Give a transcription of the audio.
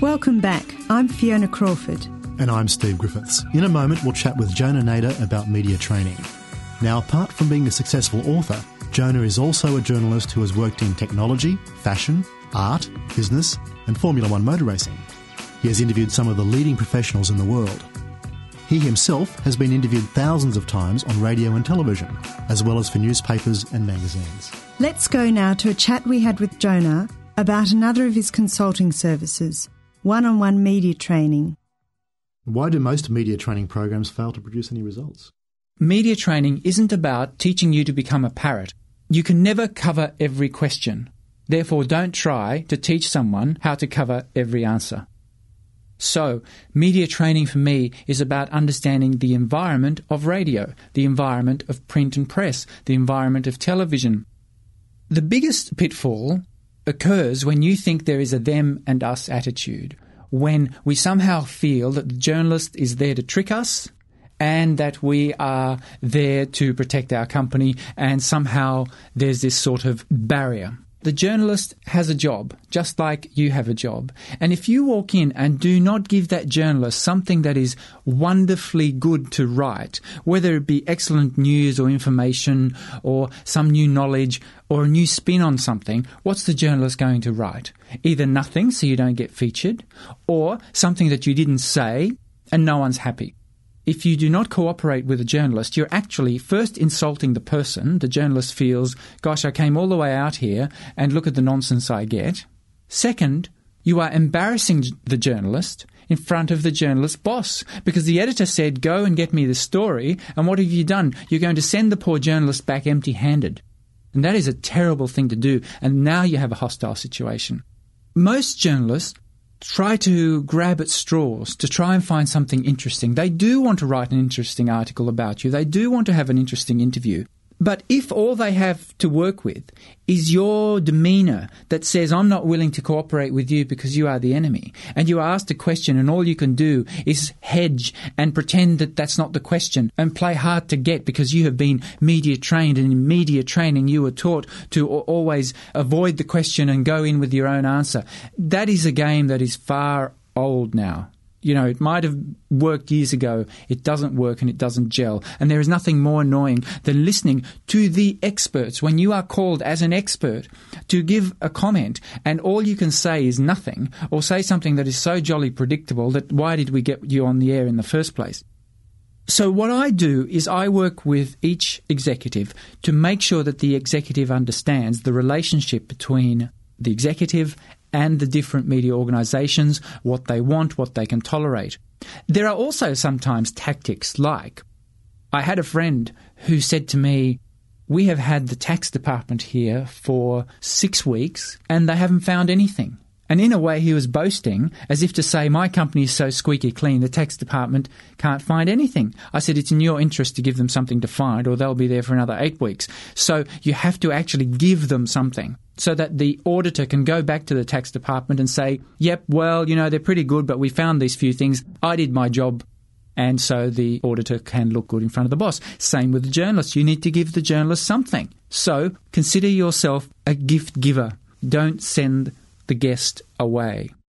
Welcome back. I'm Fiona Crawford. And I'm Steve Griffiths. In a moment, we'll chat with Jonah Nader about media training. Now, apart from being a successful author, Jonah is also a journalist who has worked in technology, fashion, art, business and Formula One motor racing. He has interviewed some of the leading professionals in the world. He himself has been interviewed thousands of times on radio and television, as well as for newspapers and magazines. Let's go now to a chat we had with Jonah about another of his consulting services, one-on-one media training. Why do most media training programs fail to produce any results? Media training isn't about teaching you to become a parrot. You can never cover every question. Therefore, don't try to teach someone how to cover every answer. So, media training for me is about understanding the environment of radio, the environment of print and press, the environment of television. The biggest pitfall occurs when you think there is a them and us attitude, when we somehow feel that the journalist is there to trick us and that we are there to protect our company, and somehow there's this sort of barrier. The journalist has a job, just like you have a job. And if you walk in and do not give that journalist something that is wonderfully good to write, whether it be excellent news or information or some new knowledge or a new spin on something, what's the journalist going to write? Either nothing, so you don't get featured, or something that you didn't say and no one's happy. If you do not cooperate with a journalist, you're actually first insulting the person. The journalist feels, gosh, I came all the way out here and look at the nonsense I get. Second, you are embarrassing the journalist in front of the journalist's boss, because the editor said, go and get me the story, and what have you done? You're going to send the poor journalist back empty-handed. And that is a terrible thing to do, and now you have a hostile situation. Most journalists try to grab at straws to try and find something interesting. They do want to write an interesting article about you. They do want to have an interesting interview. But if all they have to work with is your demeanour that says, I'm not willing to cooperate with you because you are the enemy, and you are asked a question and all you can do is hedge and pretend that that's not the question and play hard to get because you have been media trained, and in media training you were taught to always avoid the question and go in with your own answer, that is a game that is far old now. You know, it might have worked years ago. It doesn't work and it doesn't gel. And there is nothing more annoying than listening to the experts when you are called as an expert to give a comment and all you can say is nothing, or say something that is so jolly predictable that why did we get you on the air in the first place? So what I do is I work with each executive to make sure that the executive understands the relationship between the executive and the different media organisations, what they want, what they can tolerate. There are also sometimes tactics like, I had a friend who said to me, we have had the tax department here for 6 weeks and they haven't found anything. And in a way he was boasting as if to say, my company is so squeaky clean, the tax department can't find anything. I said, it's in your interest to give them something to find or they'll be there for another 8 weeks. So you have to actually give them something, so that the auditor can go back to the tax department and say, yep, well, you know, they're pretty good, but we found these few things. I did my job. And so the auditor can look good in front of the boss. Same with the journalist. You need to give the journalist something. So consider yourself a gift giver. Don't send the guest away.